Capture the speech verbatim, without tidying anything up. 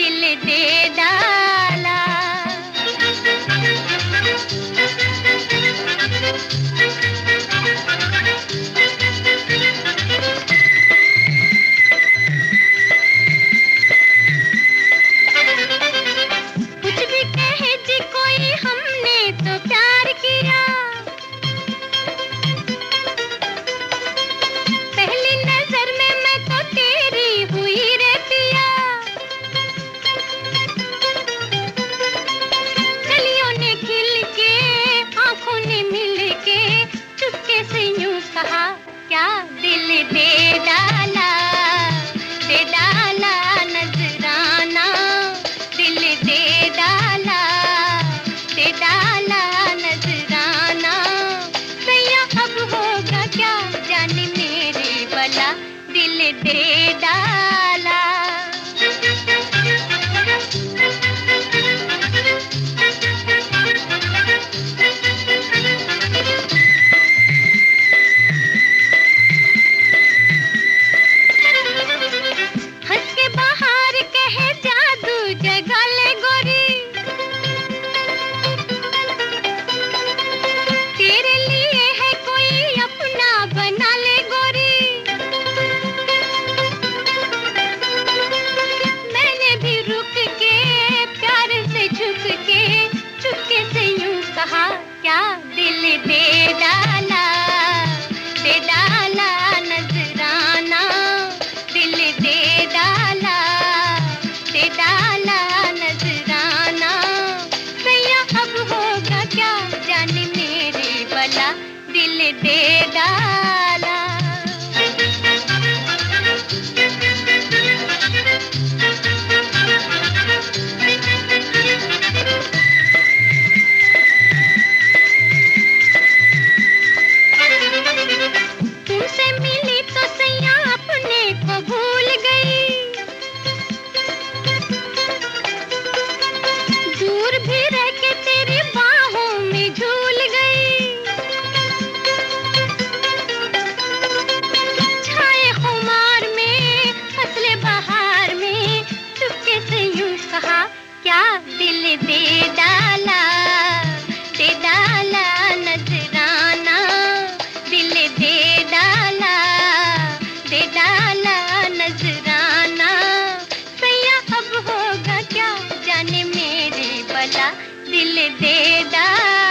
दिल दे डाला। कुछ भी कहे जी कोई, हमने तो प्यार किया। पहली नजर में मैं तो तेरी हुई रे पिया। कलियों ने खिल के, आंखों ने मिल के, चुपके से यूं कहा, क्या दिल दे डाला, दे डाला नजराना, दिल दे डाला, दे डाला नजराना। सैया अब होगा क्या जाने मेरे भला, दिल दे डाला। हंस के बाहर कहे जादू जगा ले गोरी, तेरे लिए है कोई अपना बना ले गोरी। मैंने भी रुक के प्यार से झुक के, चुपके से यूं कहा, क्या दिल दे डाला, दे डाला नजराना, दिल दे डाला, दे डाला नजराना। सैया अब होगा क्या जाने मेरे भला, दिल दे डाला। तुमसे मिली तो सैया अपने को भूल गई। दूर भी रह के तेरी बाहों में झूल गई। छाए खुमार में, फसले बहार में, चुपके से यूं कहा, क्या दिल दे डाला, दे डाला नजराना, दिल दे डाला, दे डाला नजराना। सैया अब होगा क्या जाने मेरे भला, दिल दे डाला।